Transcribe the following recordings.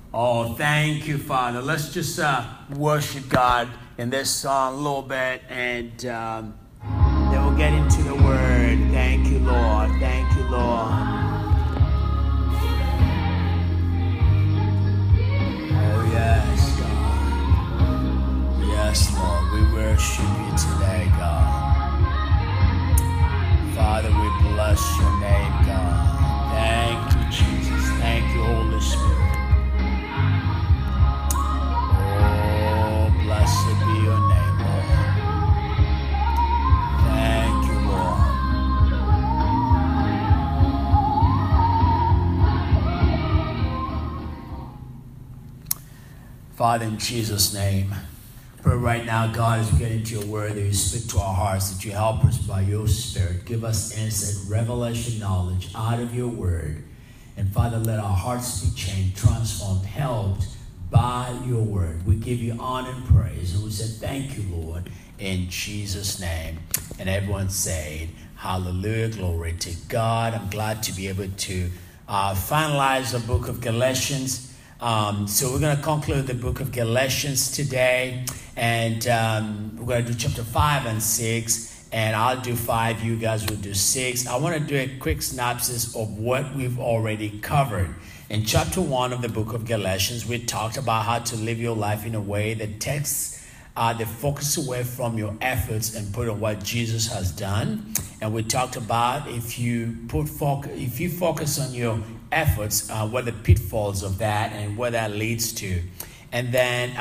Oh, thank you, Father. Let's just worship God in this song a little bit, and then we'll get into the Word. Thank you, Lord. Thank you, Lord. Oh, yes, God. Yes, Lord. We worship you today, God. Father, we bless your name, God. Thank you, Jesus. Thank you, Holy Spirit. Blessed be your name, Lord. Thank you, Lord. Father, in Jesus' name, pray right now, God, as we get into your word, that you speak to our hearts, that you help us by your Spirit. Give us insight, revelation, knowledge out of your word. And Father, let our hearts be changed, transformed, helped by your word. We give you honor and praise. And we say thank you, Lord, in Jesus' name. And everyone said, hallelujah, glory to God. I'm glad to be able to finalize the book of Galatians. So we're going to conclude the book of Galatians today. And we're going to do chapter 5 and 6. And I'll do 5. You guys will do 6. I want to do a quick synopsis of what we've already covered. In chapter 1 of the book of Galatians, we talked about how to live your life in a way that takes the focus away from your efforts and put on what Jesus has done. And we talked about if you focus on your efforts, what the pitfalls of that and what that leads to. And then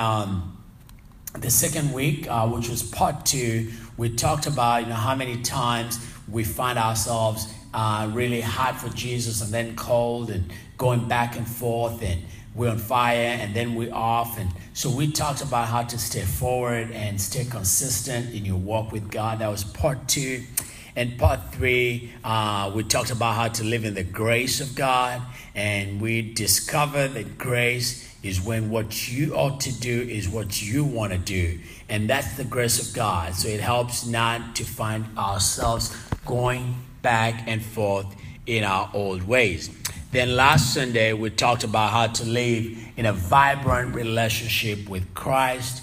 the second week, which was part 2, we talked about how many times we find ourselves really hot for Jesus and then cold and going back and forth, and we're on fire and then we're off. And so we talked about how to stay forward and stay consistent in your walk with God. That was part 2. And part 3, we talked about how to live in the grace of God. And we discovered that grace is when what you ought to do is what you want to do. And that's the grace of God. So it helps not to find ourselves going back and forth in our old ways. Then last Sunday, we talked about how to live in a vibrant relationship with Christ,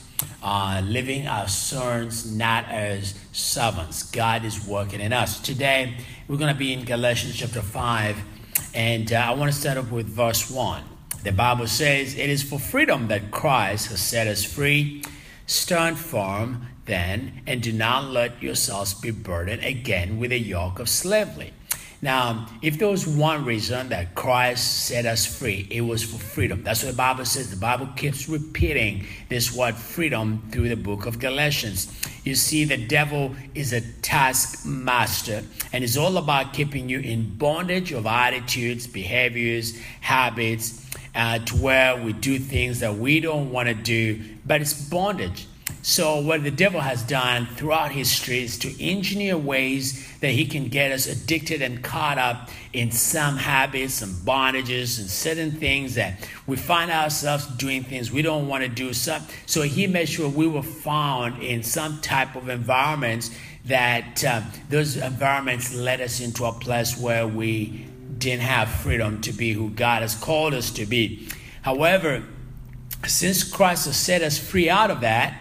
living as sons, not as servants. God is working in us. Today, we're going to be in Galatians chapter 5, and I want to start up with verse 1. The Bible says, "It is for freedom that Christ has set us free. Stand firm then, and do not let yourselves be burdened again with a yoke of slavery." Now, if there was one reason that Christ set us free, it was for freedom. That's what the Bible says. The Bible keeps repeating this word freedom through the book of Galatians. You see, the devil is a taskmaster, and it's all about keeping you in bondage of attitudes, behaviors, habits, to where we do things that we don't want to do, but it's bondage. So what the devil has done throughout history is to engineer ways that he can get us addicted and caught up in some habits and bondages and certain things that we find ourselves doing things we don't want to do. So he made sure we were found in some type of environments that those environments led us into a place where we didn't have freedom to be who God has called us to be. However, since Christ has set us free out of that,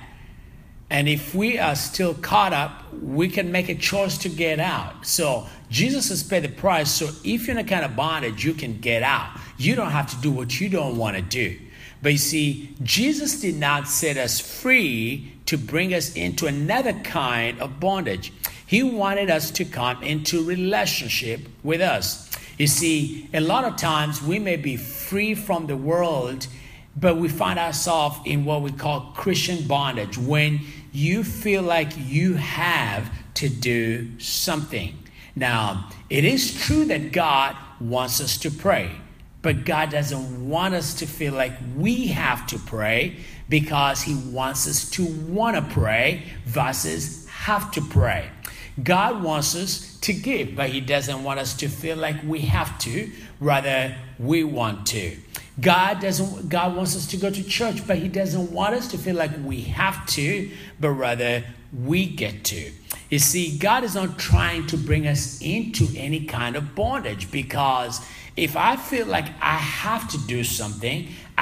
and if we are still caught up, we can make a choice to get out. So Jesus has paid the price. So if you're in a kind of bondage, you can get out. You don't have to do what you don't want to do. But you see, Jesus did not set us free to bring us into another kind of bondage. He wanted us to come into relationship with us. You see, a lot of times we may be free from the world, but we find ourselves in what we call Christian bondage, when you feel like you have to do something. Now, it is true that God wants us to pray, but God doesn't want us to feel like we have to pray, because he wants us to want to pray versus have to pray. God wants us to give, but he doesn't want us to feel like we have to, rather we want to. God wants us to go to church, but he doesn't want us to feel like we have to, but rather we get to. You see, God is not trying to bring us into any kind of bondage, because if I feel like I have to do something, I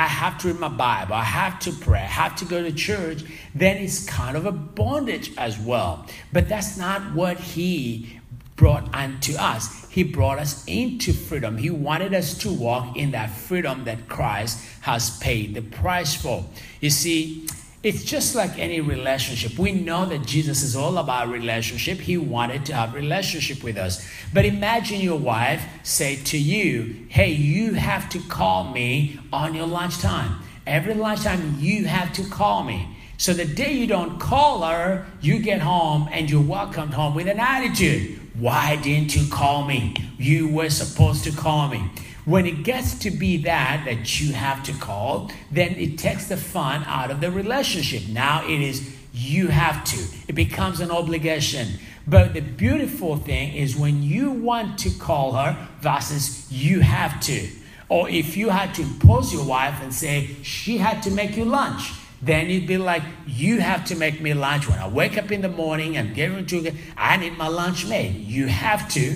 I have to read my Bible, I have to pray, I have to go to church, then it's kind of a bondage as well. But that's not what he brought unto us. He brought us into freedom. He wanted us to walk in that freedom that Christ has paid the price for. You see, it's just like any relationship. We know that Jesus is all about relationship. He wanted to have relationship with us. But imagine your wife say to you, hey, you have to call me on your lunchtime. Every lunchtime, you have to call me. So the day you don't call her, you get home and you're welcomed home with an attitude. Why didn't you call me? You were supposed to call me. When it gets to be that you have to call, then it takes the fun out of the relationship. Now it is you have to. It becomes an obligation. But the beautiful thing is when you want to call her versus you have to. Or if you had to impose your wife and say she had to make you lunch, then it'd be like, you have to make me lunch. When I wake up in the morning and get into I need my lunch made. You have to.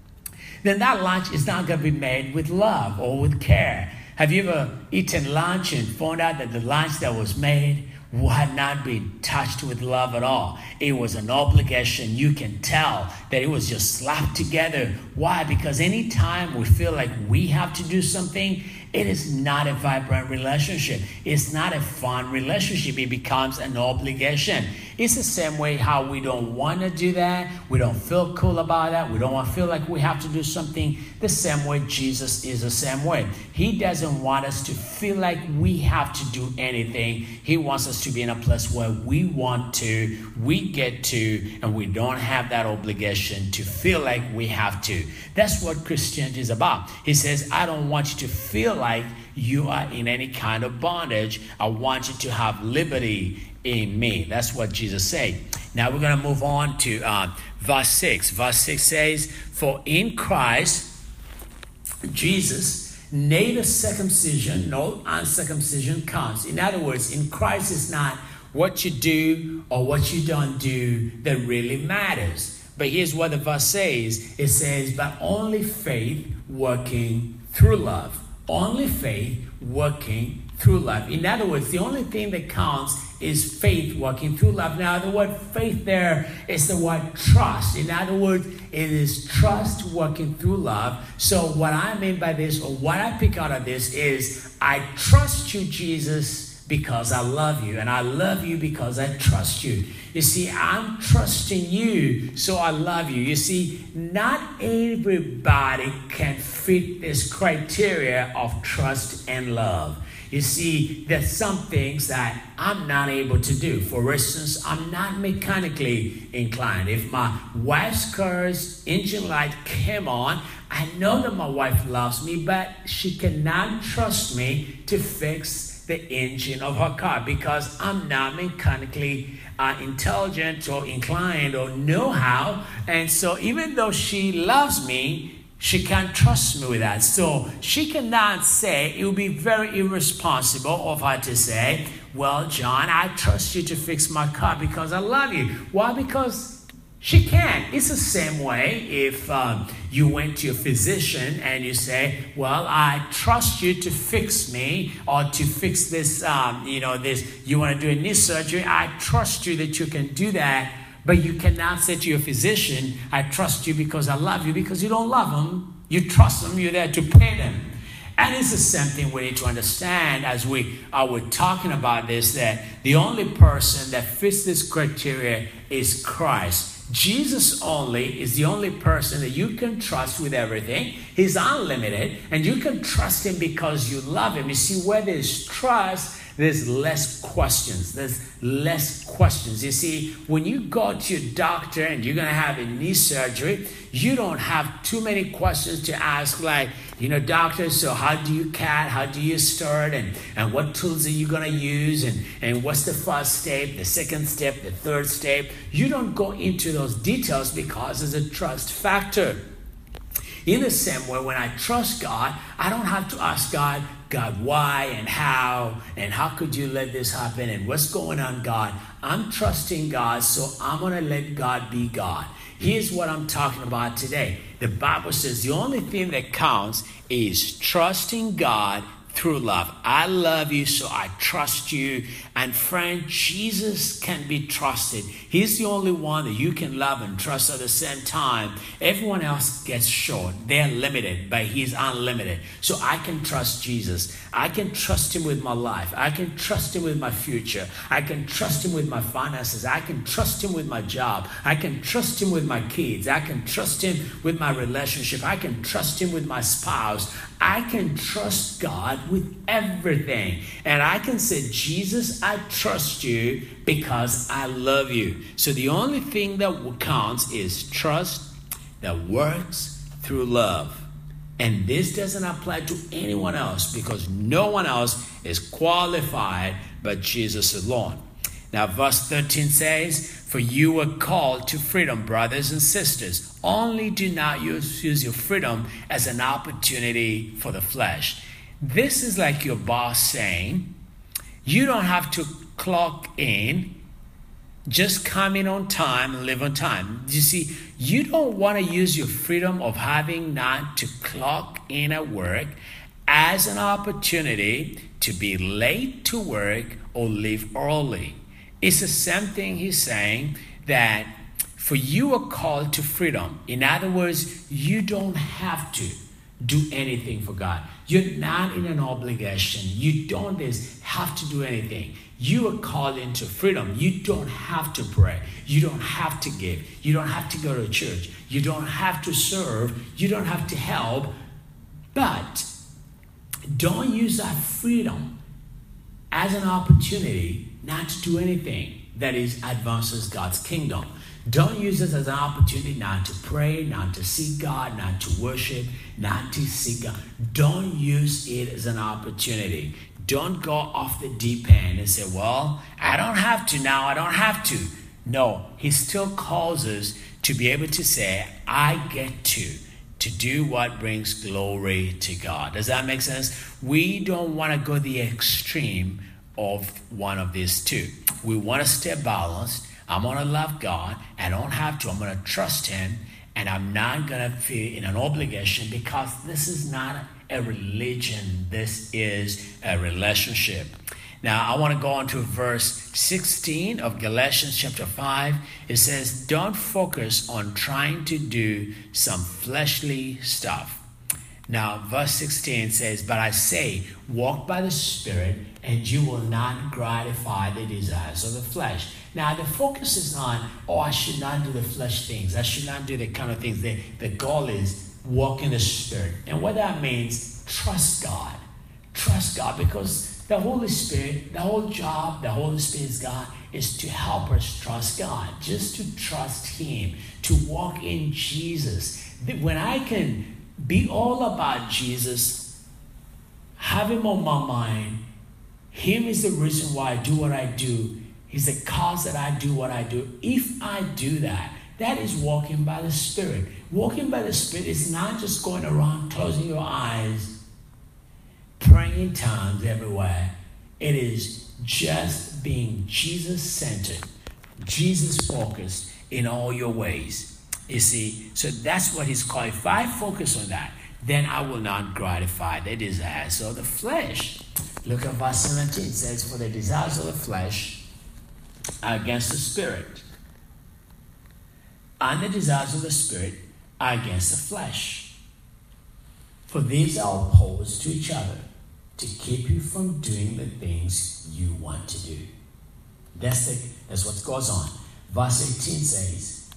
Then that lunch is not going to be made with love or with care. Have you ever eaten lunch and found out that the lunch that was made had not been touched with love at all? It was an obligation. You can tell that it was just slapped together. Why? Because anytime we feel like we have to do something, it is not a vibrant relationship. It's not a fun relationship. It becomes an obligation. It's the same way how we don't want to do that. We don't feel cool about that. We don't want to feel like we have to do something. The same way Jesus is the same way. He doesn't want us to feel like we have to do anything. He wants us to be in a place where we want to, we get to, and we don't have that obligation to feel like we have to. That's what Christianity is about. He says, I don't want you to feel like you are in any kind of bondage. I want you to have liberty in me. That's what Jesus said. Now we're going to move on to verse 6. Verse 6 says, for in Christ, Jesus, neither circumcision nor uncircumcision counts. In other words, in Christ is not what you do or what you don't do that really matters. But here's what the verse says. It says, but only faith working through love. Only faith working through love. In other words, the only thing that counts is faith working through love. Now, the word faith there is the word trust. In other words, it is trust working through love. So what I mean by this, or what I pick out of this, is I trust you, Jesus, because I love you. And I love you because I trust you. You see, I'm trusting you, so I love you. You see, not everybody can fit this criteria of trust and love. You see, there's some things that I'm not able to do. For instance, I'm not mechanically inclined. If my wife's car's engine light came on, I know that my wife loves me, but she cannot trust me to fix the engine of her car because I'm not mechanically intelligent or inclined or know how. And so even though she loves me, she can't trust me with that. So she cannot say, it would be very irresponsible of her to say, well, John, I trust you to fix my car because I love you. Why? Because she can't. It's the same way if you went to your physician and you say, well, I trust you to fix me or to fix this, this, you want to do a knee surgery. I trust you that you can do that. But you cannot say to your physician, I trust you because I love you, because you don't love them. You trust them. You're there to pay them. And it's the same thing we need to understand as we're talking about this, that the only person that fits this criteria is Christ. Jesus only is the only person that you can trust with everything. He's unlimited, and you can trust him because you love him. You see, where there's trust, there's less questions. You see, when you go to your doctor and you're going to have a knee surgery, you don't have too many questions to ask, like, doctor, so how do you cut? How do you start? And what tools are you going to use? And what's the first step, the second step, the third step? You don't go into those details because there's a trust factor. In the same way, when I trust God, I don't have to ask God, why and how could you let this happen and what's going on, God? I'm trusting God, so I'm going to let God be God. Here's what I'm talking about today. The Bible says the only thing that counts is trusting God through love. I love you, so I trust you. And friend, Jesus can be trusted. He's the only one that you can love and trust at the same time. Everyone else gets short. They're limited, but he's unlimited. So I can trust Jesus. I can trust him with my life. I can trust him with my future. I can trust him with my finances. I can trust him with my job. I can trust him with my kids. I can trust him with my relationship. I can trust him with my spouse. I can trust God with everything. And I can say, Jesus, I trust you because I love you. So the only thing that counts is trust that works through love. And this doesn't apply to anyone else because no one else is qualified but Jesus alone. Now, verse 13 says, for you were called to freedom, brothers and sisters. Only do not use your freedom as an opportunity for the flesh. This is like your boss saying, you don't have to clock in. Just come in on time and live on time. You see, you don't want to use your freedom of having not to clock in at work as an opportunity to be late to work or leave early. It's the same thing he's saying, that for you are called to freedom. In other words, you don't have to do anything for God. You're not in an obligation. You don't have to do anything. You are called into freedom. You don't have to pray. You don't have to give. You don't have to go to church. You don't have to serve. You don't have to help. But don't use that freedom as an opportunity not to do anything that advances God's kingdom. Don't use this as an opportunity not to pray, not to seek God, not to worship, not to seek God. Don't use it as an opportunity. Don't go off the deep end and say, well, I don't have to now. I don't have to. No, he still calls us to be able to say, I get to do what brings glory to God. Does that make sense? We don't want to go the extreme of one of these two. We want to stay balanced. I'm going to love God. I don't have to. I'm going to trust him. And I'm not going to feel in an obligation, because this is not a religion. This is a relationship. Now, I want to go on to verse 16 of Galatians chapter 5. It says, don't focus on trying to do some fleshly stuff. Now, verse 16 says, but I say, walk by the Spirit, and you will not gratify the desires of the flesh. Now, the focus is on, I should not do the flesh things. I should not do the kind of things. The goal is walk in the Spirit. And what that means, trust God. Trust God, because the Holy Spirit, the whole job, the Holy Spirit's God is to help us trust God, just to trust him, to walk in Jesus. When I can be all about Jesus, have him on my mind, him is the reason why I do what I do. He's the cause that I do what I do. If I do that, that is walking by the Spirit. Walking by the Spirit is not just going around closing your eyes, praying in tongues everywhere. It is just being Jesus-centered, Jesus-focused in all your ways. You see, so that's what he's called. If I focus on that, then I will not gratify the desires of the flesh. Look at verse 17. It says, for the desires of the flesh are against the Spirit, and the desires of the Spirit are against the flesh. For these are opposed to each other, to keep you from doing the things you want to do. That's what goes on. Verse 18 says,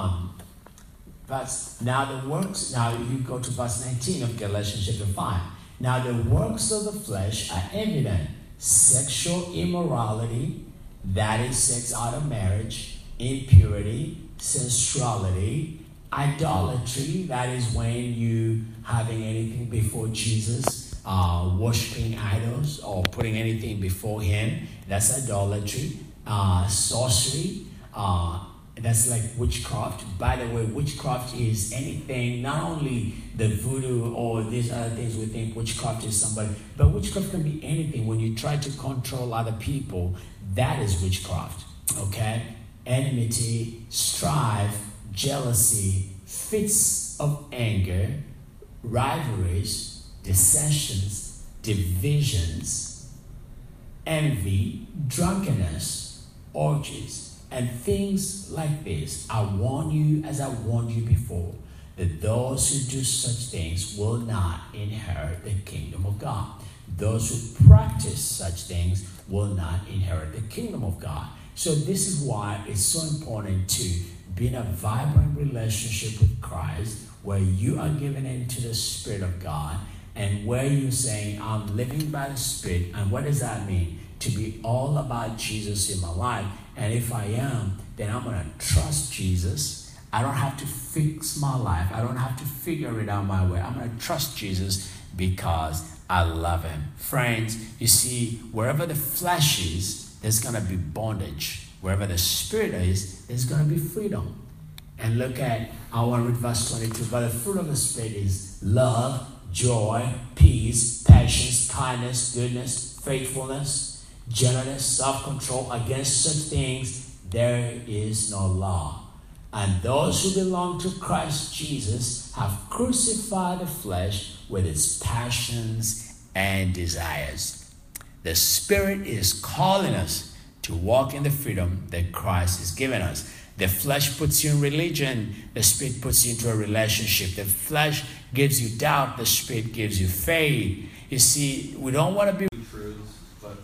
now you go to verse 19 of Galatians chapter 5. Now the works of the flesh are evident: sexual immorality, that is sex out of marriage, impurity, sensuality, idolatry, that is when you having anything before Jesus, worshiping idols or putting anything before him, that's idolatry, sorcery, that's like witchcraft. By the way, witchcraft is anything, not only the voodoo or these other things we think witchcraft is somebody, but witchcraft can be anything. When you try to control other people, that is witchcraft, okay? Enmity, strife, jealousy, fits of anger, rivalries, dissensions, divisions, envy, drunkenness, orgies, and things like this. I warn you, as I warned you before, that those who do such things will not inherit the kingdom of God. Those who practice such things will not inherit the kingdom of God. So this is why it's so important to be in a vibrant relationship with Christ, where you are given into the Spirit of God, and where you're saying, I'm living by the Spirit. And what does that mean? To be all about Jesus in my life. And if I am, then I'm going to trust Jesus. I don't have to fix my life. I don't have to figure it out my way. I'm going to trust Jesus because I love him. Friends, you see, wherever the flesh is, there's going to be bondage. Wherever the Spirit is, there's going to be freedom. And look at, I want to read verse 22. But the fruit of the Spirit is love, joy, peace, patience, kindness, goodness, faithfulness, gentleness, self-control. Against such things there is no law. And those who belong to Christ Jesus have crucified the flesh with its passions and desires. The Spirit is calling us to walk in the freedom that Christ has given us. The flesh puts you in religion. The Spirit puts you into a relationship. The flesh gives you doubt. The Spirit gives you faith. You see, we don't want to be truths, but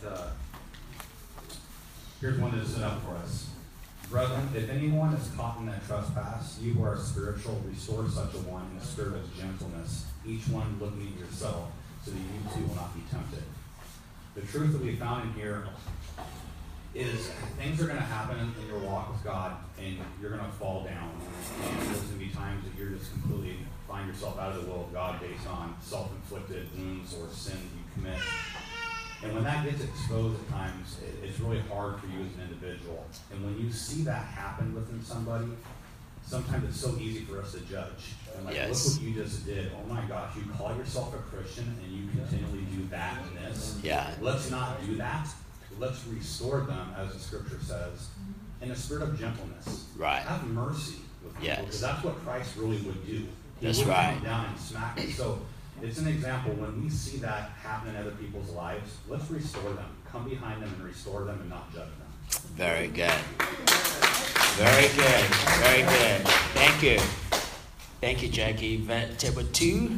here's one that is set up for us. Brethren, if anyone is caught in that trespass, you who are spiritual, restore such a one in the spirit of gentleness, each one looking at yourself, so that you too will not be tempted. The truth that we found in here is things are going to happen in your walk with God, and you're going to fall down. And there's going to be times that you're just completely find yourself out of the will of God based on self-inflicted wounds or sin you commit. And when that gets exposed at times, it's really hard for you as an individual. And when you see that happen within somebody, sometimes it's so easy for us to judge. And like, yes. Look what you just did. Oh my gosh, you call yourself a Christian and you continually do that and this. Yeah. Let's not do that. Let's restore them, as the scripture says, in a spirit of gentleness. Right. Have mercy with people, because that's what Christ really would do. He would come down and smack them. So it's an example. When we see that happen in other people's lives, let's restore them. Come behind them and restore them and not judge them. Very good. Very good. Very good. Thank you. Thank you, Jackie. Table 2.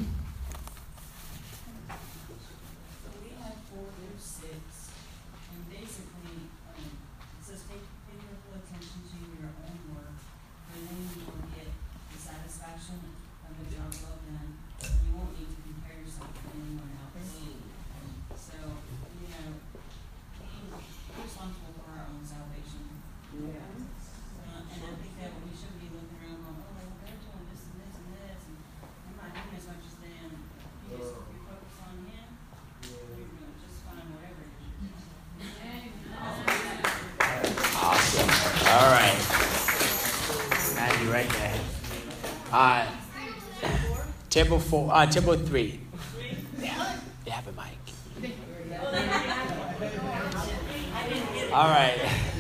All right. Andy, right there. Table 4. Table 3. Yeah. You have a mic. All right.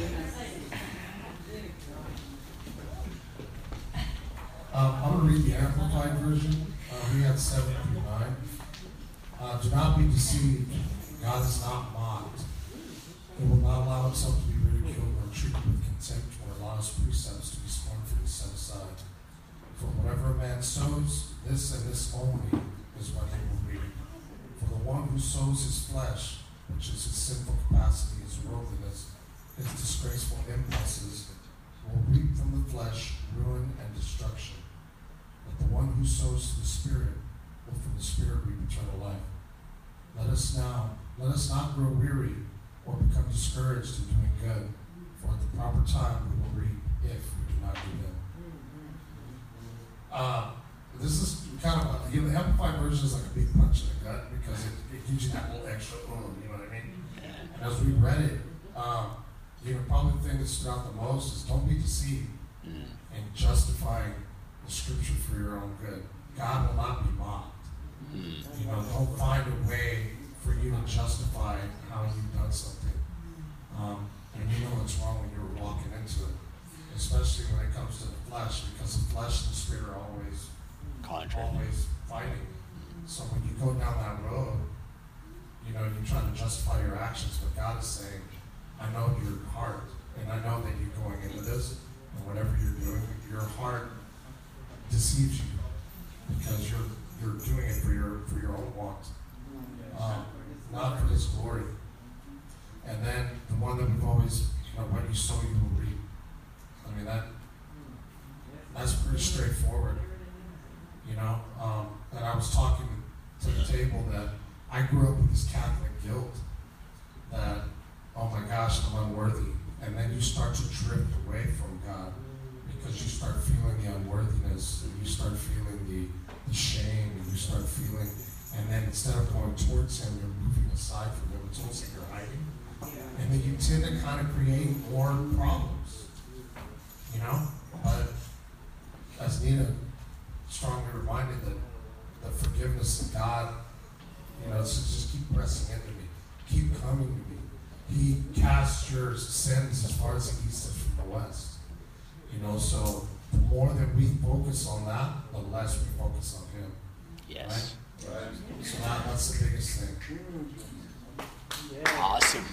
I'm going to read the Amplified version. We have 7 through 9. Do not be deceived. God is not mocked. He will not allow himself to be ridiculed or treated with contempt or allow his precepts to be scornfully set aside. For whatever a man sows, this and this only is what he will reap. For the one who sows his flesh, which is his sinful capacity, his worldliness, his disgraceful impulses, will reap from the flesh ruin and destruction. But the one who sows to the Spirit will from the Spirit reap eternal life. Let us not grow weary or become discouraged in doing good, for at the proper time we will reap if we do not do good. This is kind of like, the Amplified version is like a big punch in the gut because it gives you that little extra boom, you know what I mean? And as we read it, probably the thing that stood out the most is don't be deceived in justifying the scripture for your own good. God will not be mocked. Don't find a way for you to justify how you've done something. And you know it's wrong when you're walking into it, especially when it comes to the flesh, because the flesh and the spirit are always fighting. So when you go down that road, you know, you're trying to justify your actions, but God is saying, I know your heart, and I know that you're going into this, and whatever you're doing, your heart deceives you because you're doing it for your own want, not for His glory. And then the one that we've always, you know, when you sow, you will reap. I mean, that's pretty straightforward, you know. And I was talking to the table that I grew up with this Catholic guilt that, oh my gosh, I'm unworthy. And then you start to drift away from God because you start feeling the unworthiness, and you start feeling the shame, and you start feeling, and then instead of going towards Him, you're moving aside from Him. It's almost like you're hiding. And then you tend to kind of create more problems, you know? But as Nina strongly reminded, that the forgiveness of God, you know, so just keep pressing into me. Keep coming to me. He casts your sins as far as the east is from the west. You know, so the more that we focus on that, the less we focus on Him. Yes. Right? So that's the biggest thing. Awesome.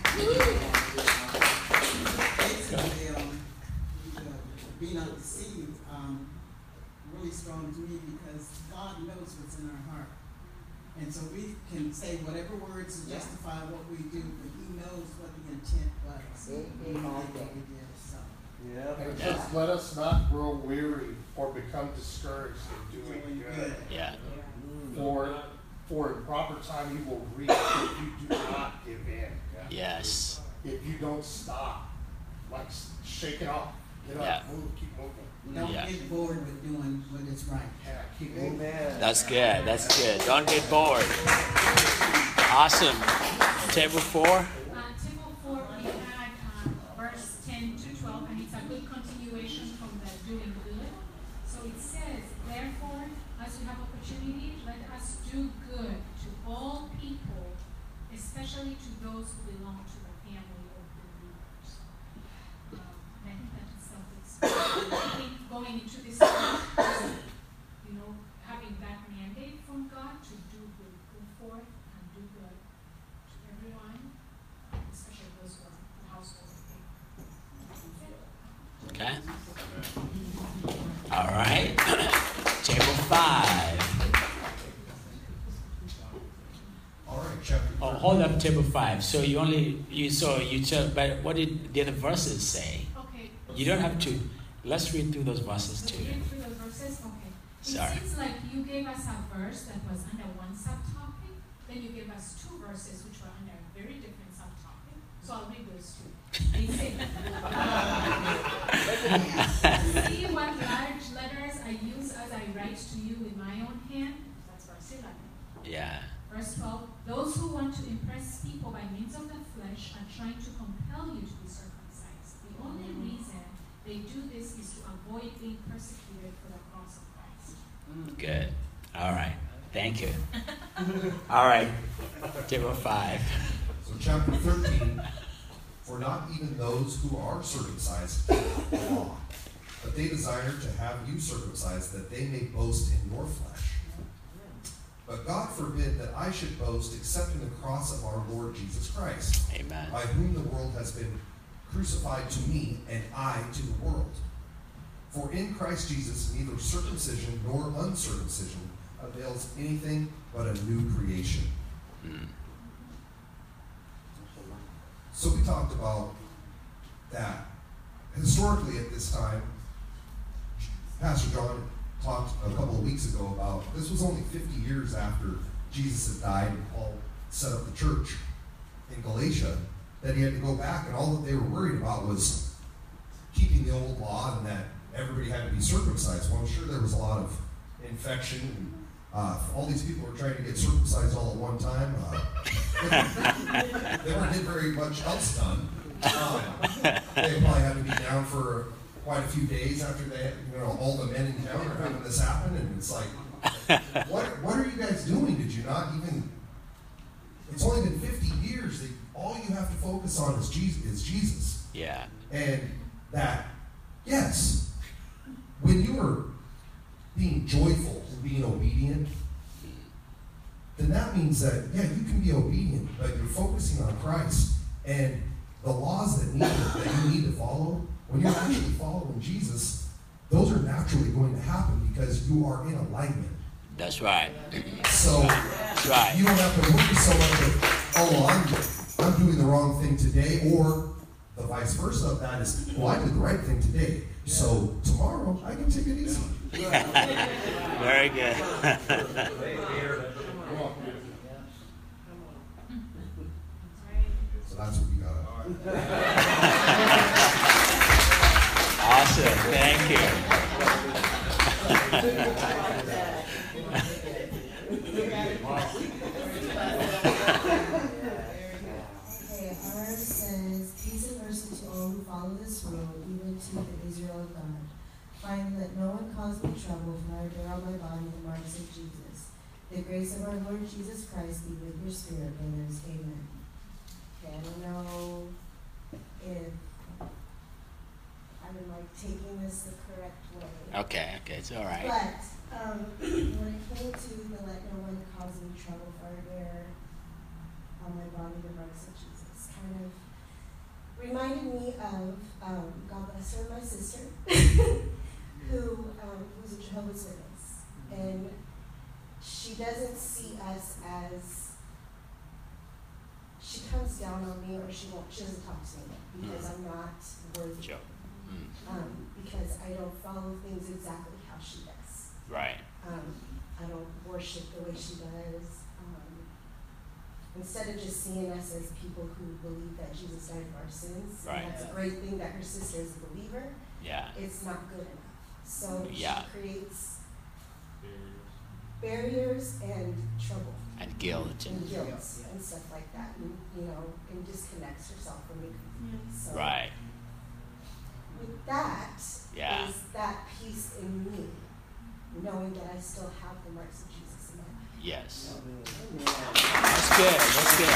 Basically, being undeceived, really strong to me because God knows what's in our heart. And so we can say whatever words to justify what we do, but He knows what the intent was. What we did, so. And just let us not grow weary or become discouraged in doing good. Yeah. For in proper time you will reap if you do not give in. Yes. If you don't stop, like shake it off, get up, move, keep moving. Don't get bored with doing what is right. Yeah, keep moving. That's good. That's good. Don't get bored. Awesome. Table 4. Table 4, we had verse 10 to 12, and it's a good continuation from the doing good. So it says, therefore, as we have opportunity, let us do good to all people, especially to those who belong to the family of believers. I think that is self-explanatory. I think going into this, you know, having that mandate from God to do good, go forth and do good to everyone, especially those who are the household of faith. Okay. All right. Table 5. All right, chapter. Oh, hold up, table 5. So but what did the other verses say? Okay. You don't have to. Let's read through those verses too. Read through those verses? Okay. Sorry. It seems like you gave us a verse that was under one subtopic, then you gave us 2 verses which were under a very different subtopic. So I'll read those 2. They say, see what large letters I use as I write to you with my own hand? That's verse 11. Yeah. Verse 12, those who want to impress people by means of the flesh are trying to compel you to be circumcised. The only reason they do this is to avoid being persecuted for the cross of Christ. Good. All right. Thank you. All right. Table 5. So chapter 13, for not even those who are circumcised keep the law, but they desire to have you circumcised, that they may boast in your flesh. But God forbid that I should boast except in the cross of our Lord Jesus Christ, Amen. by whom the world has been crucified to me, and I to the world. For in Christ Jesus neither circumcision nor uncircumcision avails anything but a new creation. So we talked about that. Historically at this time, Pastor John talked a couple of weeks ago about this was only 50 years after Jesus had died and Paul set up the church in Galatia, that he had to go back, and all that they were worried about was keeping the old law and that everybody had to be circumcised. Well, I'm sure there was a lot of infection, and all these people were trying to get circumcised all at one time. They weren't getting very much else done. They probably had to be down for quite a few days after they, all the men in town are having this happen, and it's like, what are you guys doing? Did you not even? It's only been 50 years. That all you have to focus on is Jesus. Yeah. And that, yes, when you are being joyful and being obedient, then that means that, yeah, you can be obedient, but you're focusing on Christ. And the laws that you need to follow, when you're actually following Jesus, those are naturally going to happen because you are in alignment. That's right. So That's right. you don't have to worry so much of, oh, I'm doing the wrong thing today, or the vice versa of that is, well, I did the right thing today, so tomorrow I can take it easy. Very good. So that's what we got. Awesome. Thank you. Okay, ours says, peace and mercy to all who follow this road, even to the Israel of God. Find that no one caused me trouble, for I bear on my body the marks of Jesus. The grace of our Lord Jesus Christ be with your spirit, brothers. Amen. Okay, I don't know if I'm like taking this the correct way. Okay, it's all right. But when it came to the let no one cause me trouble, for I bear on my body the marks of Jesus, kind of reminded me of, God bless her, my sister, who's a Jehovah's Witness. And she doesn't see us as, she comes down on me, or she doesn't talk to me because I'm not worthy. Sure. Because I don't follow things exactly how she does. Right. I don't worship the way she does. Instead of just seeing us as people who believe that Jesus died for our sins, Right. and that's a great thing that her sister is a believer, Yeah. it's not good enough. So Yeah. she creates barriers and trouble And guilt. and guilt and stuff like that, and disconnects herself from me. So Right. with that, Yeah. is that peace in me, knowing that I still have the marks of Jesus in my life. Yes. That's good. That's good.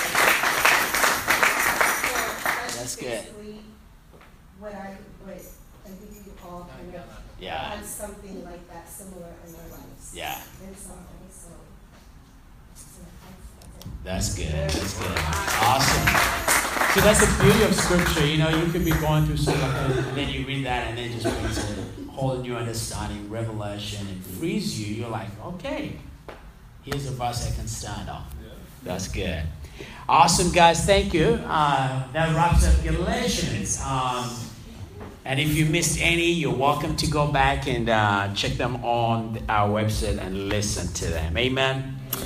So That's good. basically what I think we all kind of Yeah. had something like that similar in our lives. Yeah. In some way, so That's good. That's good. Awesome. So that's the beauty of Scripture. You can be going through something, and then you read that, and then it just brings a whole new understanding, revelation, and frees you. You're like, okay, here's a verse I can stand on. That's good. Awesome, guys. Thank you. That wraps up Galatians. And if you missed any, you're welcome to go back and check them on our website and listen to them. Amen.